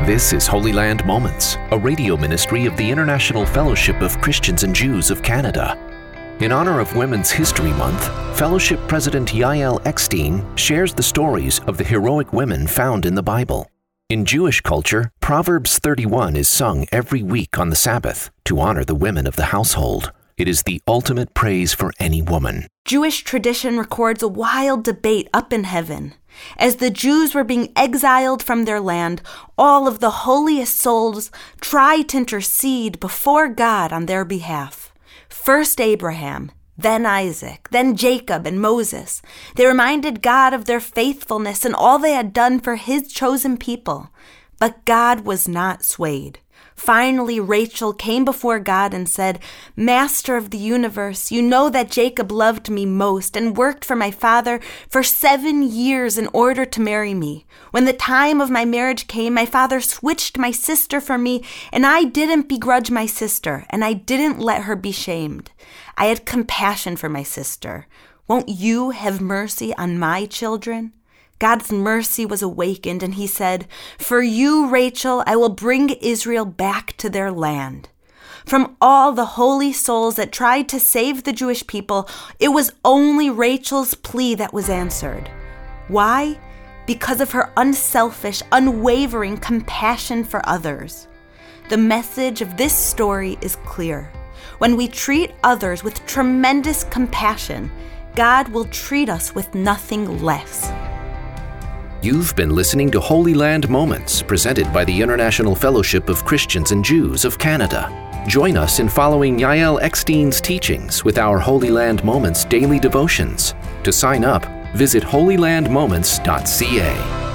This is Holy Land Moments, a radio ministry of the International Fellowship of Christians and Jews of Canada. In honor of Women's History Month, Fellowship President Yael Eckstein shares the stories of the heroic women found in the Bible. In Jewish culture, Proverbs 31 is sung every week on the Sabbath to honor the women of the household. It is the ultimate praise for any woman. Jewish tradition records a wild debate up in heaven. As the Jews were being exiled from their land, all of the holiest souls tried to intercede before God on their behalf. First Abraham, then Isaac, then Jacob and Moses. They reminded God of their faithfulness and all they had done for his chosen people. But God was not swayed. Finally, Rachel came before God and said, "Master of the universe, you know that Jacob loved me most and worked for my father for 7 years in order to marry me. When the time of my marriage came, my father switched my sister for me, and I didn't begrudge my sister, and I didn't let her be shamed. I had compassion for my sister. Won't you have mercy on my children?" God's mercy was awakened, and he said, "For you, Rachel, I will bring Israel back to their land." From all the holy souls that tried to save the Jewish people, it was only Rachel's plea that was answered. Why? Because of her unselfish, unwavering compassion for others. The message of this story is clear. When we treat others with tremendous compassion, God will treat us with nothing less. You've been listening to Holy Land Moments, presented by the International Fellowship of Christians and Jews of Canada. Join us in following Yael Eckstein's teachings with our Holy Land Moments daily devotions. To sign up, visit holylandmoments.ca.